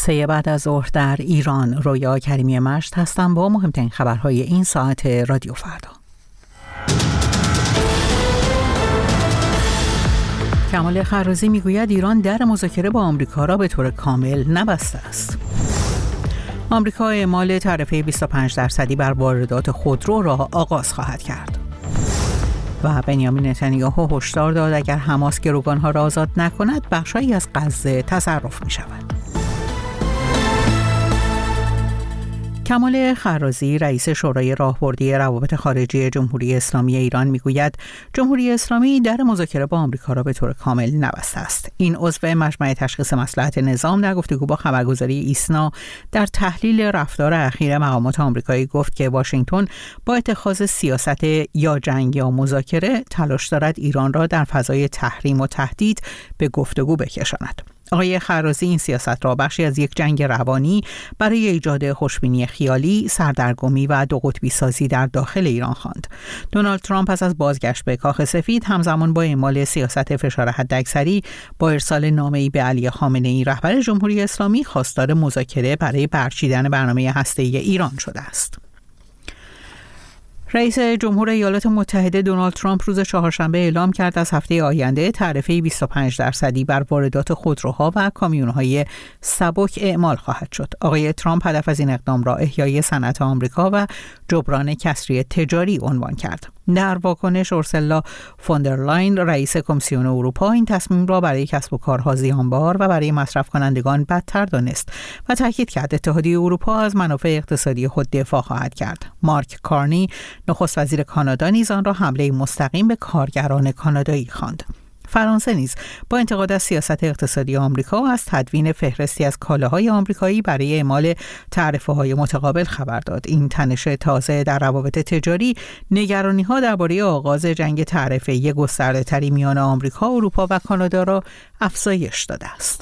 3 بعد از ظهر در ایران. رویا کریمی مشت هستم با مهمترین خبرهای این ساعت رادیو فردا. کمال خرازی میگوید ایران در مذاکره با آمریکا را به طور کامل نبسته است. آمریکا اعمال تعرفه 25% بر واردات خودرو را آغاز خواهد کرد. و بنیامین نتانیاهو هشدار داد اگر حماس گروگانها را آزاد نکند بخشی از غزه تصرف می شود. کمال خرازی رئیس شورای راهبردی روابط خارجی جمهوری اسلامی ایران میگوید جمهوری اسلامی در مذاکره با آمریکا را به طور کامل نبسته است. این عضو مجمع تشخیص مصلحت نظام در گفتگو با خبرگزاری ایسنا در تحلیل رفتار اخیر مقامات آمریکایی گفت که واشنگتن با اتخاذ سیاست یا جنگ یا مذاکره تلاش دارد ایران را در فضای تحریم و تهدید به گفتگو بکشاند. آقای خرازی این سیاست را بخشی از یک جنگ روانی برای ایجاد خوشبینی خیالی، سردرگمی و دو قطبی سازی در داخل ایران خواند. دونالد ترامپ پس از بازگشت به کاخ سفید همزمان با اعمال سیاست فشار حداکثری با ارسال نامه‌ای به علی خامنه‌ای رهبر جمهوری اسلامی خواستار مذاکره برای برچیدن برنامه هسته‌ای ایران شده است. رئیس جمهور ایالات متحده دونالد ترامپ روز چهارشنبه اعلام کرد از هفته آینده تعرفه 25% بر واردات خودروها و کامیون‌های سبک اعمال خواهد شد. آقای ترامپ هدف از این اقدام را احیای صنعت آمریکا و جبران کسری تجاری عنوان کرد. در واکنش اورسولا فوندرلاین رئیس کمیسیون اروپا این تصمیم را برای کسب و کارها زیانبار و برای مصرف کنندگان بدتر دانست و تاکید کرد اتحادیه اروپا از منافع اقتصادی خود دفاع خواهد کرد. مارک کارنی نخست وزیر کانادا نیز آن را حمله مستقیم به کارگران کانادایی خواند. فرانسه نیز با انتقاد از سیاست اقتصادی آمریکا و از تدوین فهرستی از کالاهای آمریکایی برای اعمال تعرفه‌های متقابل خبر داد. این تنش تازه در روابط تجاری نگرانی‌ها درباره آغاز جنگ تعرفه‌ای گسترده‌تری میان آمریکا، اروپا و کانادا را افزایش داده است.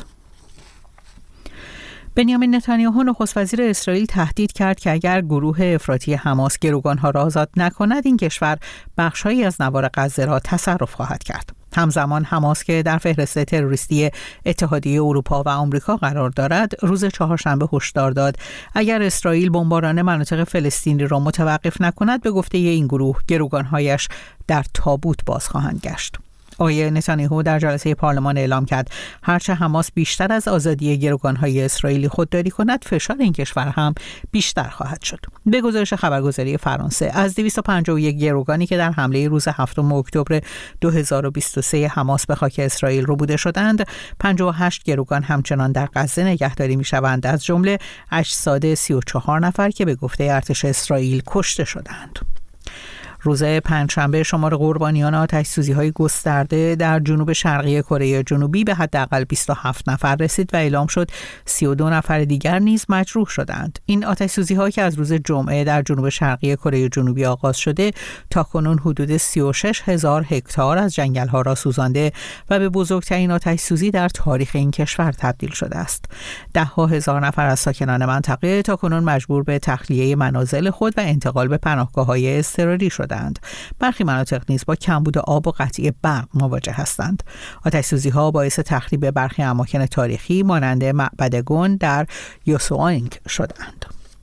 بنیامین نتانیاهو نخست وزیر اسرائیل تهدید کرد که اگر گروه افراطی حماس گروگانها را آزاد نکند این کشور بخش‌هایی از نوار غزه را تصرف خواهد کرد. همزمان حماس که در فهرست تروریستی اتحادیه اروپا و آمریکا قرار دارد روز چهارشنبه هشدار داد اگر اسرائیل بمباران مناطق فلسطینی را متوقف نکند به گفته این گروه گروگانهایش در تابوت باز خواهند گشت. آقای نتانیاهو در جلسه پارلمان اعلام کرد هرچه حماس بیشتر از آزادی گروگانهای اسرائیلی خودداری کند فشار این کشور هم بیشتر خواهد شد. به گزارش خبرگزاری فرانسه از 251 گروگانی که در حمله روز 7 اکتبر 2023 حماس به خاک اسرائیل ربوده شدند 58 گروگان همچنان در غزه نگهداری می‌شوند، از جمله اجساد 34 نفر که به گفته ارتش اسرائیل کشته شدند. روز پنجشنبه شمار قربانیان آتش‌سوزی‌های گسترده در جنوب شرقی کره جنوبی به حداقل 27 نفر رسید و اعلام شد 32 نفر دیگر نیز مجروح شدند. این آتش‌سوزی‌ها که از روز جمعه در جنوب شرقی کره جنوبی آغاز شده تاکنون حدود 36,000 هکتار از جنگل‌ها را سوزانده و به بزرگترین آتش‌سوزی در تاریخ این کشور تبدیل شده است. ده‌ها هزار نفر از ساکنان منطقه تاکنون مجبور به تخلیه منازل خود و انتقال به پناهگاه‌های اضطراری شدند. برخی مناطق نیز با کمبود آب و قطعی برق مواجه هستند. آتش‌سوزی‌ها باعث تخریب برخی اماکن تاریخی مانند معبد گون در یوسوئینگ شدند.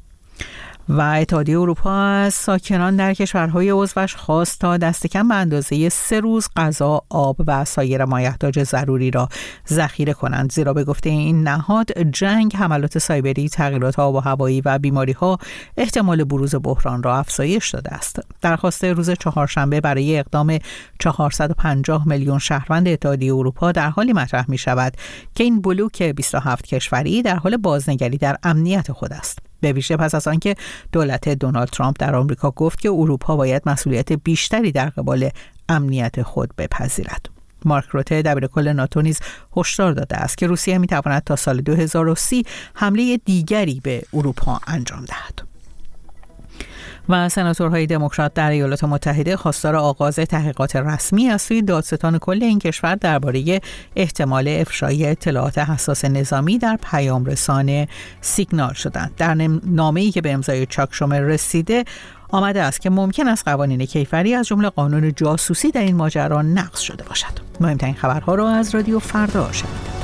و اتحادیه اروپا از ساکنان در کشورهای عضوش خواست تا دست کم به اندازه 3 روز غذا، آب و سایر مایحتاج ضروری را ذخیره کنند، زیرا به گفته این نهاد جنگ، حملات سایبری، تغییرات آب و هوایی و بیماری‌ها احتمال بروز بحران را افزایش داده است. درخواست روز چهارشنبه برای اقدام 450 میلیون شهروند اتحادیه اروپا در حالی مطرح می‌شود که این بلوک 27 کشوری در حال بازنگری در امنیت خود است. به ویژه پس از آنکه دولت دونالد ترامپ در آمریکا گفت که اروپا باید مسئولیت بیشتری در قبال امنیت خود بپذیرد. مارک روته دبیرکل ناتو نیز هشدار داده است که روسیه می‌تواند تا سال 2030 حمله دیگری به اروپا انجام دهد. و سناتورهای دموکرات در ایالات متحده خواستار آغاز تحقیقات رسمی از سوی دادستان کل این کشور درباره احتمال افشای اطلاعات حساس نظامی در پیام رسان سیگنال شدند. در نامه‌ای که به امضای چاک شومر رسیده آمده است که ممکن است قوانین کیفری از جمله قانون جاسوسی در این ماجرا نقض شده باشد. مهمترین خبرها را از رادیو فردا شنیدید.